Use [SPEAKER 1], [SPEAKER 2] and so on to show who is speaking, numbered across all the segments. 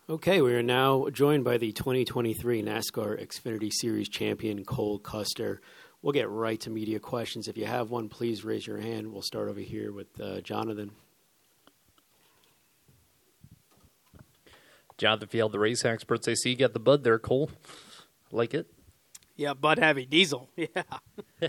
[SPEAKER 1] Okay, we are now joined by the 2023 NASCAR Xfinity Series champion, Cole Custer. We'll get right to media questions. If you have one, please raise your hand. We'll start over here with Jonathan.
[SPEAKER 2] Jonathan Field, the race experts. I see you got the Bud there, Cole. Like it?
[SPEAKER 3] Yeah, Bud Heavy Diesel. Yeah.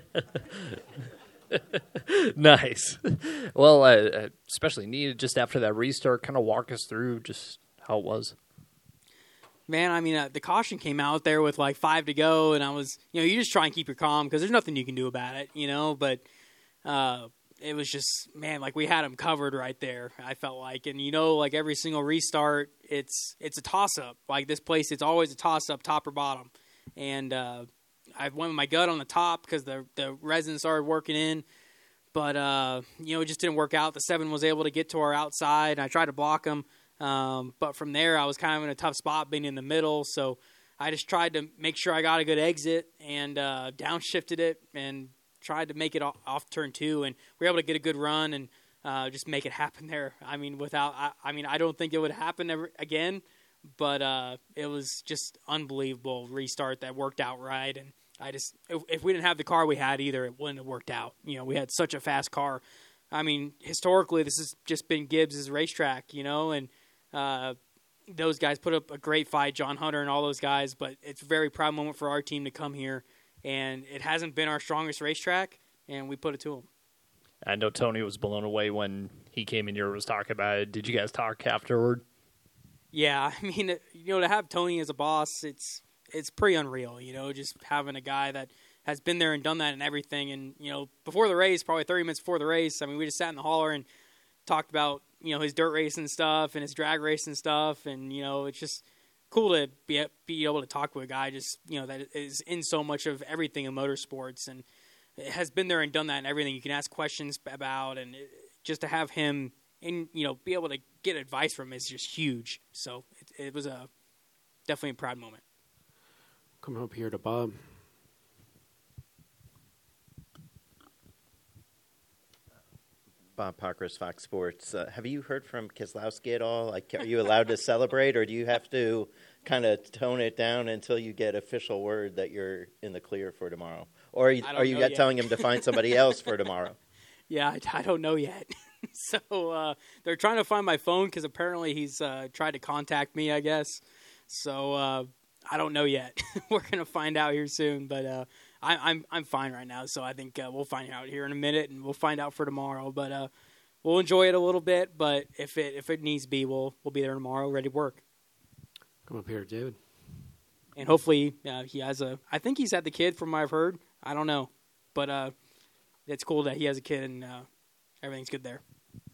[SPEAKER 2] Nice. Well, especially needed just after that restart. Kind of walk us through just how it was.
[SPEAKER 3] Man, I mean, the caution came out there with like 5 to go, and I was, you just try and keep your calm because there's nothing you can do about it, but it was just, man, like we had them covered right there, I felt like. And, like every single restart, it's a toss-up. Like this place, it's always a toss-up, top or bottom. And I went with my gut on the top because the resin started working in. But, it just didn't work out. The 7 was able to get to our outside, and I tried to block them. But from there, I was kind of in a tough spot being in the middle. So I just tried to make sure I got a good exit and downshifted it and tried to make it off turn 2. And we were able to get a good run and just make it happen there. I mean, I don't think it would happen ever again. But it was just unbelievable restart that worked out right. And if we didn't have the car we had either, it wouldn't have worked out. We had such a fast car. I mean, historically, this has just been Gibbs' racetrack, and those guys put up a great fight, John Hunter and all those guys, but it's a very proud moment for our team to come here, and it hasn't been our strongest racetrack, and we put it to them.
[SPEAKER 2] I know Tony was blown away when he came in here and was talking about it. Did you guys talk afterward?
[SPEAKER 3] Yeah, I mean, to have Tony as a boss, it's pretty unreal, just having a guy that has been there and done that and everything. And, before the race, probably 30 minutes before the race, I mean, we just sat in the hauler and talked about, his dirt racing stuff and his drag racing stuff. And, it's just cool to be able to talk with a guy just, that is in so much of everything in motorsports and it has been there and done that and everything you can ask questions about. And just to have him and, be able to get advice from him is just huge. So it was definitely a proud moment.
[SPEAKER 1] Coming up here to Bob.
[SPEAKER 4] Bob Pockrass, Fox Sports. Have you heard from Keselowski at all? Like, are you allowed to celebrate, or do you have to kind of tone it down until you get official word that you're in the clear for tomorrow? Or are you telling him to find somebody else for tomorrow?
[SPEAKER 3] Yeah, I don't know yet. So they're trying to find my phone because apparently he's tried to contact me, I guess. So I don't know yet. We're going to find out here soon, but I'm fine right now, so I think we'll find out here in a minute, and we'll find out for tomorrow. But we'll enjoy it a little bit. But if it needs to be, we'll be there tomorrow, ready to work.
[SPEAKER 1] Come up here, David.
[SPEAKER 3] And hopefully he has I think he's had the kid from what I've heard. I don't know, but it's cool that he has a kid and everything's good there.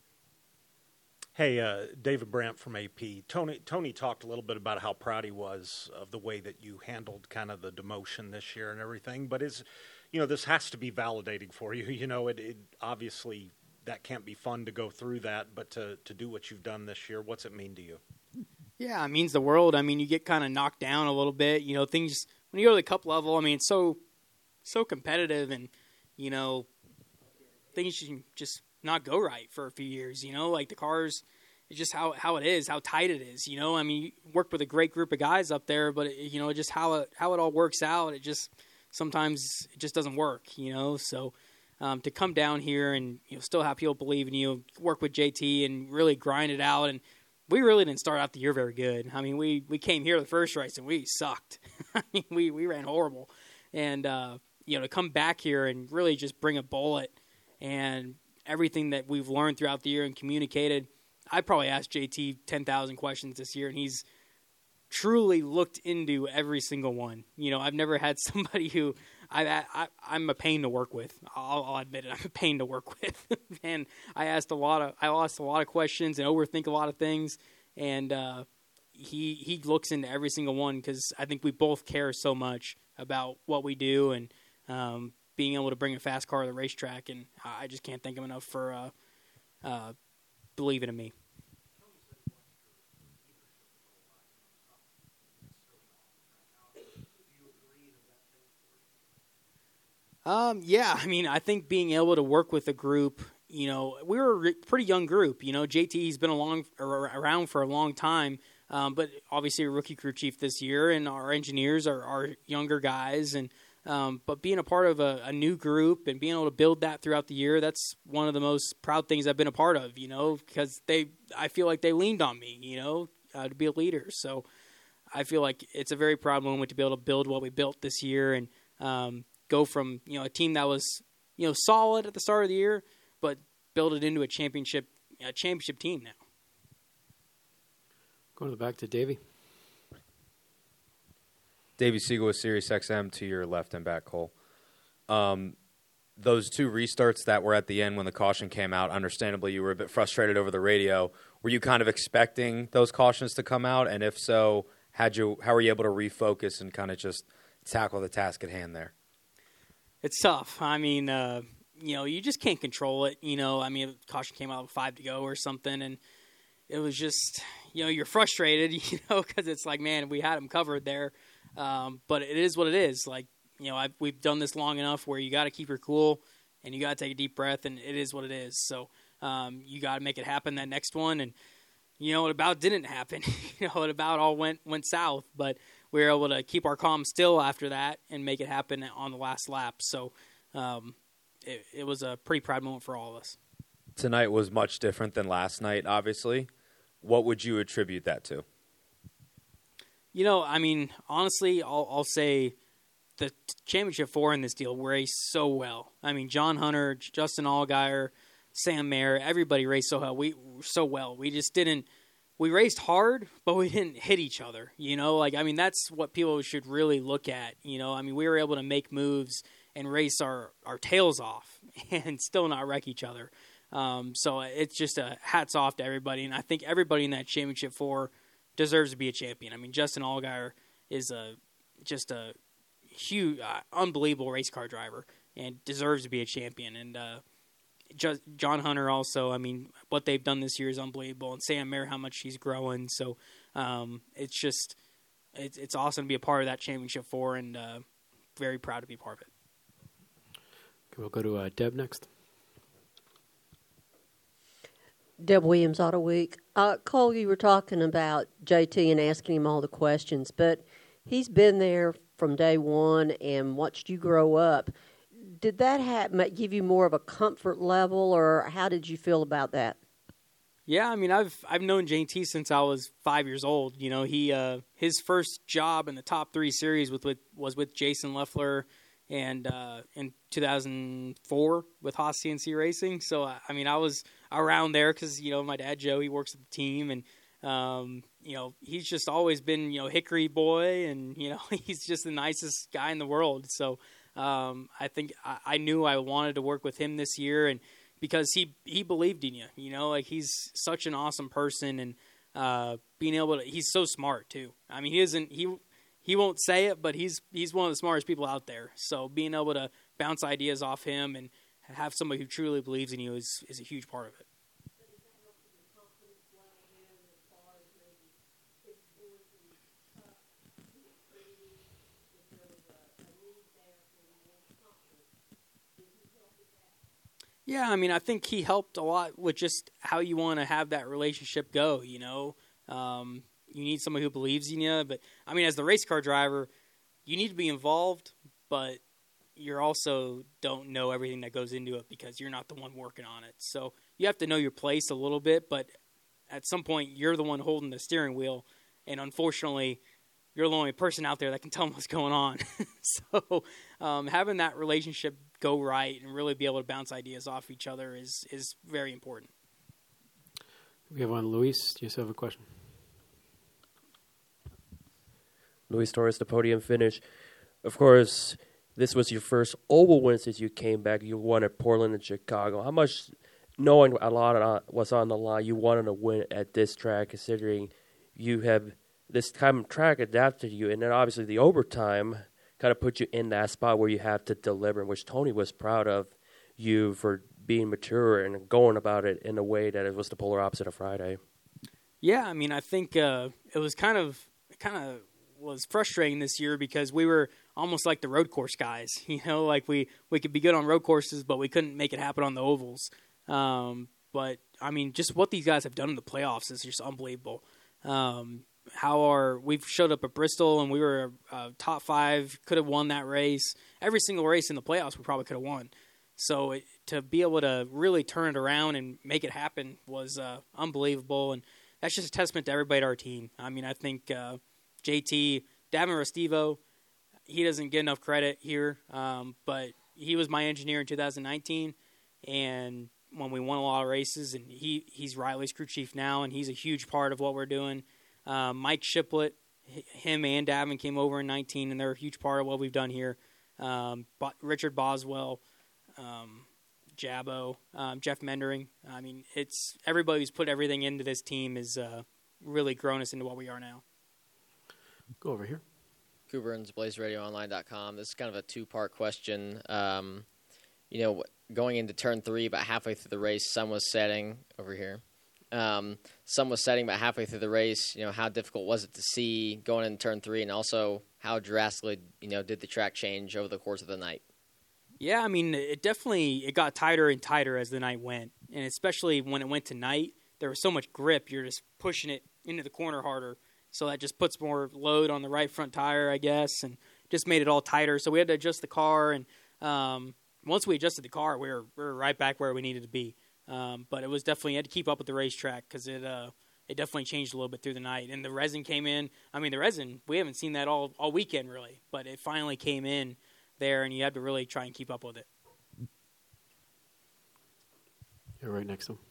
[SPEAKER 5] Hey, David Brandt from AP. Tony talked a little bit about how proud he was of the way that you handled kind of the demotion this year and everything. But this has to be validating for you. It obviously that can't be fun to go through that, but to do what you've done this year, what's it mean to you?
[SPEAKER 3] Yeah, it means the world. I mean, you get kind of knocked down a little bit. Things when you go to the cup level. I mean, it's so competitive, and things just not go right for a few years, like the cars, it's just how it is, how tight it is, I mean, you work with a great group of guys up there, but just how it all works out, it just, sometimes it just doesn't work, so to come down here and, still have people believe in you, work with JT and really grind it out, and we really didn't start out the year very good. I mean, we came here the first race and we sucked. I mean, we ran horrible, and, to come back here and really just bring a bullet and everything that we've learned throughout the year and communicated. I probably asked JT 10,000 questions this year, and he's truly looked into every single one. I've never had somebody who I'm a pain to work with. I'll admit it. I'm a pain to work with. And I asked a lot of questions and overthink a lot of things. And he looks into every single one because I think we both care so much about what we do and being able to bring a fast car to the racetrack, and I just can't thank him enough for believing in me. Yeah, I mean, I think being able to work with a group, we were a pretty young group. JT's been around for a long time. But obviously a rookie crew chief this year, and our engineers are younger guys. And but being a part of a new group and being able to build that throughout the year, that's one of the most proud things I've been a part of, because I feel like they leaned on me, to be a leader. So I feel like it's a very proud moment to be able to build what we built this year and go from, a team that was, solid at the start of the year, but build it into a championship team now.
[SPEAKER 1] Going to the back to Davey.
[SPEAKER 6] Davey Siegel with Sirius XM to your left and back, Cole. Those two restarts that were at the end when the caution came out, understandably, you were a bit frustrated over the radio. Were you kind of expecting those cautions to come out? And if so, how were you able to refocus and kind of just tackle the task at hand there?
[SPEAKER 3] It's tough. I mean, you just can't control it. Caution came out with 5 to go or something, and it was just, you're frustrated, because it's like, man, we had them covered there. But it is what it is. Like, we've done this long enough where you got to keep your cool and you got to take a deep breath, and it is what it is. So you got to make it happen that next one. And, it about didn't happen. It about all went south. But we were able to keep our calm still after that and make it happen on the last lap. So it was a pretty proud moment for all of us.
[SPEAKER 6] Tonight was much different than last night, obviously. What would you attribute that to?
[SPEAKER 3] Honestly, I'll say the championship 4 in this deal raced so well. John Hunter, Justin Allgaier, Sam Mayer, everybody raced so well. We just didn't. We raced hard, but we didn't hit each other. That's what people should really look at. We were able to make moves and race our tails off and still not wreck each other. So it's just a hats off to everybody, and I think everybody in that championship 4 deserves to be a champion. Justin Allgaier is just a huge, unbelievable race car driver and deserves to be a champion. And John Hunter also, what they've done this year is unbelievable. And Sam Mayer, how much he's growing. So it's awesome to be a part of that championship 4, and very proud to be part of it.
[SPEAKER 1] Okay, we'll go to Deb next.
[SPEAKER 7] Deb Williams, Auto Week. Cole, you were talking about JT and asking him all the questions, but he's been there from day one and watched you grow up. Did that give you more of a comfort level, or how did you feel about that?
[SPEAKER 3] Yeah, I've known JT since I was 5 years old. He his first job in the top 3 series was with Jason Leffler, and in 2004 with Haas CNC Racing. So I was around there because my dad Joe, he works at the team, and he's just always been Hickory boy, and he's just the nicest guy in the world. So I think I knew I wanted to work with him this year, and because he believed in you. He's such an awesome person, and being able to, he's so smart too. He won't say it, but he's one of the smartest people out there. So being able to bounce ideas off him and have somebody who truly believes in you is a huge part of it. Yeah, I think he helped a lot with just how you want to have that relationship go, you need somebody who believes in you. But, as the race car driver, you need to be involved, but you also don't know everything that goes into it because you're not the one working on it. So you have to know your place a little bit, but at some point you're the one holding the steering wheel, and unfortunately you're the only person out there that can tell them what's going on. So having that relationship go right and really be able to bounce ideas off each other is very important.
[SPEAKER 1] We have one. Luis, do you still have a question?
[SPEAKER 8] Luis Torres, the podium finish. Of course, this was your first oval win since you came back. You won at Portland and Chicago. How much, knowing a lot was on the line, you wanted to win at this track, considering you have this kind of track adapted to you, and then obviously the overtime kind of put you in that spot where you have to deliver, which Tony was proud of you for being mature and going about it in a way that it was the polar opposite of Friday.
[SPEAKER 3] Yeah, I think it was kind of was frustrating this year because we were almost like the road course guys. Like we could be good on road courses, but we couldn't make it happen on the ovals. But just what these guys have done in the playoffs is just unbelievable. we've showed up at Bristol and we were top 5, could have won that race. Every single race in the playoffs we probably could have won. So to be able to really turn it around and make it happen was unbelievable, and that's just a testament to everybody at our team. I mean, I think JT, Davin Restivo, he doesn't get enough credit here, but he was my engineer in 2019, and when we won a lot of races, and he's Riley's crew chief now, and he's a huge part of what we're doing. Mike Shiplett, him and Davin came over in 19, and they're a huge part of what we've done here. Richard Boswell, Jabbo, Jeff Mendering. I mean, it's everybody who's put everything into this team has really grown us into what we are now.
[SPEAKER 1] Go over here.
[SPEAKER 9] Burns, BlazeRadioOnline.com. This is kind of a two-part question. Going into turn 3, about halfway through the race, sun was setting over here. Sun was setting about halfway through the race. How difficult was it to see going into turn 3, and also how drastically, did the track change over the course of the night?
[SPEAKER 3] Yeah, I mean, it got tighter and tighter as the night went, and especially when it went to night, there was so much grip. You're just pushing it into the corner harder, so that just puts more load on the right front tire, I guess, and just made it all tighter. So we had to adjust the car, and once we adjusted the car, we were right back where we needed to be. But it was definitely, you had to keep up with the racetrack because it definitely changed a little bit through the night. And the resin came in. I mean, the resin, we haven't seen that all weekend really, but it finally came in there, and you had to really try and keep up with it.
[SPEAKER 1] You're right next to him.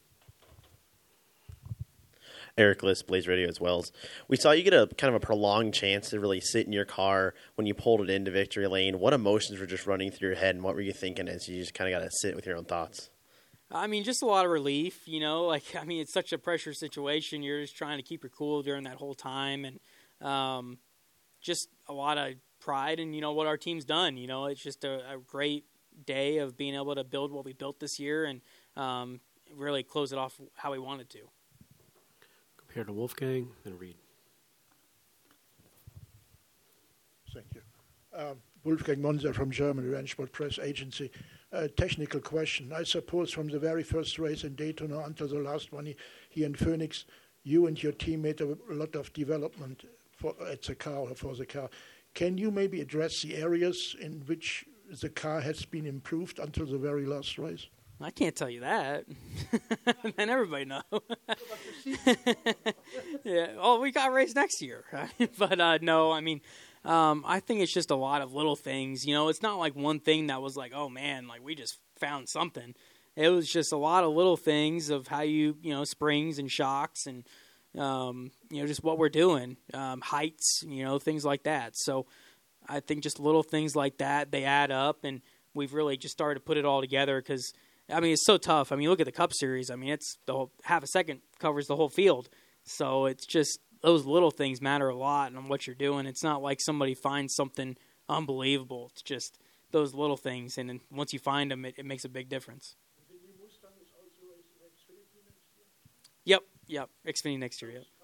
[SPEAKER 10] Eric List, Blaze Radio as well. We saw you get a kind of a prolonged chance to really sit in your car when you pulled it into victory lane. What emotions were just running through your head, and what were you thinking as you just kind of got to sit with your own thoughts?
[SPEAKER 3] I mean, just a lot of relief, it's such a pressure situation. You're just trying to keep your cool during that whole time, and just a lot of pride in, what our team's done. It's just a great day of being able to build what we built this year and really close it off how we wanted to.
[SPEAKER 1] Compared to Wolfgang and Reed.
[SPEAKER 11] Thank you. Wolfgang Monzer from Germany, Rennsport Press Agency. Technical question. I suppose from the very first race in Daytona until the last one here in Phoenix, you and your team made a lot of development for the car. Can you maybe address the areas in which the car has been improved until the very last race?
[SPEAKER 3] I can't tell you that. Then everybody know. Yeah. Oh, we got a race next year. But no, I mean, I think it's just a lot of little things. It's not like one thing that was like, oh man, like we just found something. It was just a lot of little things of how springs and shocks and just what we're doing, heights, things like that. So I think just little things like that, they add up, and we've really just started to put it all together because. I mean, it's so tough. I mean, look at the Cup Series. I mean, it's the whole half a second covers the whole field. So it's just those little things matter a lot on what you're doing. It's not like somebody finds something unbelievable. It's just those little things, and then once you find them, it makes a big difference.
[SPEAKER 11] The new Mustang is also racing Xfinity next year?
[SPEAKER 3] Yep, Xfinity next year, yep.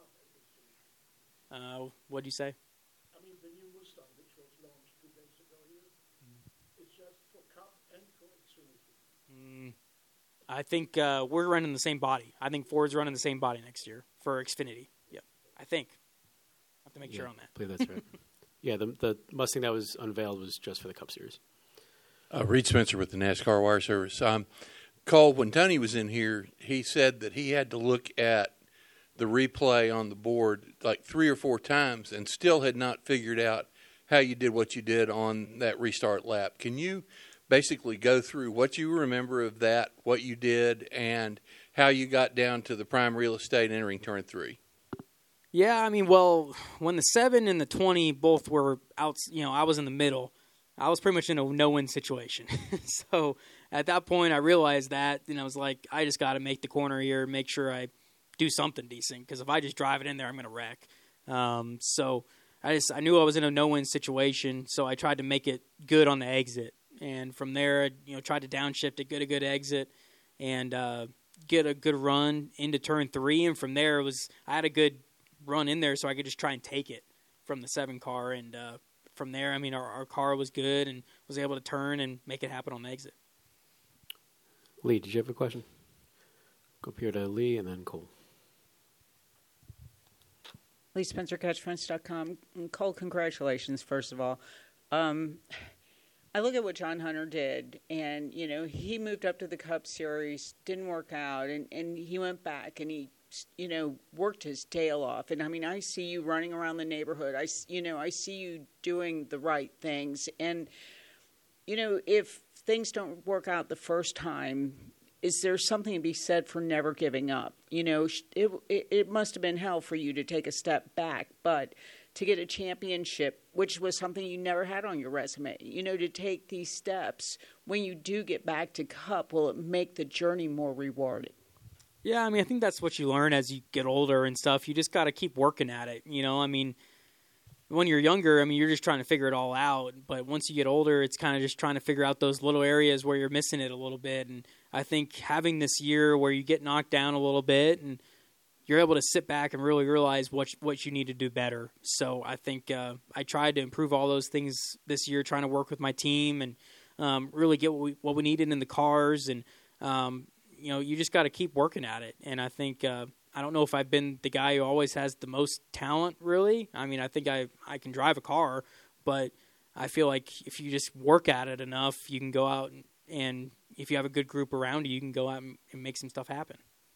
[SPEAKER 3] What'd you say?
[SPEAKER 11] I mean, the new Mustang, which was launched 2 days ago here, it's just for Cup and for Xfinity.
[SPEAKER 3] I think we're running the same body. I think Ford's running the same body next year for Xfinity. Yep, I think. I have to make sure on that.
[SPEAKER 1] I believe that's right. Yeah, the Mustang that was unveiled was just for the Cup Series.
[SPEAKER 12] Reed Spencer with the NASCAR Wire Service. Cole, when Tony was in here, he said that he had to look at the replay on the board like 3 or 4 times and still had not figured out how you did what you did on that restart lap. Can you basically go through what you remember of that, what you did, and how you got down to the prime real estate entering turn 3?
[SPEAKER 3] Yeah, I mean, well, when the 7 and the 20 both were out, I was in the middle. I was pretty much in a no-win situation. So at that point, I realized that, and I was like, I just got to make the corner here, make sure I do something decent, because if I just drive it in there, I'm going to wreck. So I knew I was in a no-win situation, so I tried to make it good on the exit. And from there, tried to downshift it, get a good exit, and get a good run into turn 3. And from there, I had a good run in there, so I could just try and take it from the 7 car. And from there, I mean, our car was good and was able to turn and make it happen on the exit.
[SPEAKER 1] Lee, did you have a question? Go up here to Lee and then Cole.
[SPEAKER 13] LeeSpencerCatchFence.com. Cole, congratulations, first of all. I look at what John Hunter did, and, he moved up to the Cup Series, didn't work out, and he went back, and he, worked his tail off. And, I see you running around the neighborhood. I see you doing the right things. And, if things don't work out the first time, is there something to be said for never giving up? It must have been hell for you to take a step back, but to get a championship, which was something you never had on your resume, to take these steps, when you do get back to Cup, will it make the journey more rewarding?
[SPEAKER 3] Yeah, I think that's what you learn as you get older and stuff. You just got to keep working at it, when you're younger, you're just trying to figure it all out. But once you get older, it's kind of just trying to figure out those little areas where you're missing it a little bit. And I think having this year where you get knocked down a little bit and you're able to sit back and really realize what you need to do better. So I think I tried to improve all those things this year, trying to work with my team and really get what we needed in the cars. And, you just got to keep working at it. And I think I don't know if I've been the guy who always has the most talent, really. I think I can drive a car, but I feel like if you just work at it enough, you can go out and if you have a good group around you, you can go out and make some stuff happen.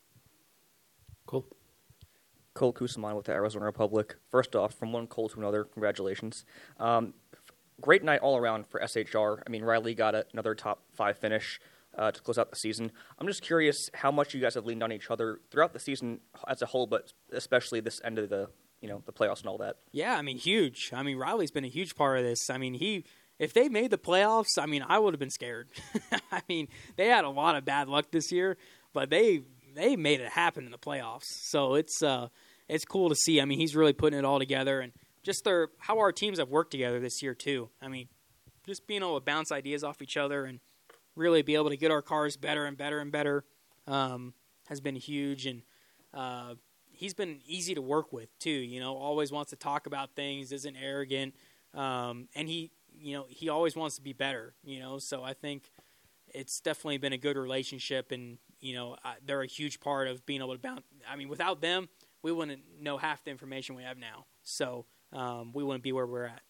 [SPEAKER 1] Cool.
[SPEAKER 14] Cole Kusaman with the Arizona Republic. First off, from one Cole to another, congratulations. Great night all around for SHR. Riley got another top 5 finish to close out the season. I'm just curious how much you guys have leaned on each other throughout the season as a whole, but especially this end of the playoffs and all that.
[SPEAKER 3] Yeah, huge. Riley's been a huge part of this. If they made the playoffs, I would have been scared. They had a lot of bad luck this year, but they made it happen in the playoffs. So it's cool to see. He's really putting it all together, and just how our teams have worked together this year too. Just being able to bounce ideas off each other and really be able to get our cars better and better and better has been huge. And he's been easy to work with too. Always wants to talk about things, isn't arrogant, and he always wants to be better. So I think it's definitely been a good relationship, and they're a huge part of being able to bounce. Without them, we wouldn't know half the information we have now. So we wouldn't be where we're at.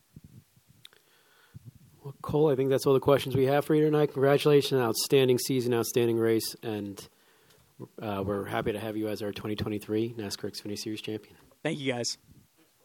[SPEAKER 1] Well, Cole, I think that's all the questions we have for you tonight. Congratulations, outstanding season, outstanding race, and we're happy to have you as our 2023 NASCAR Xfinity Series champion.
[SPEAKER 3] Thank you, guys.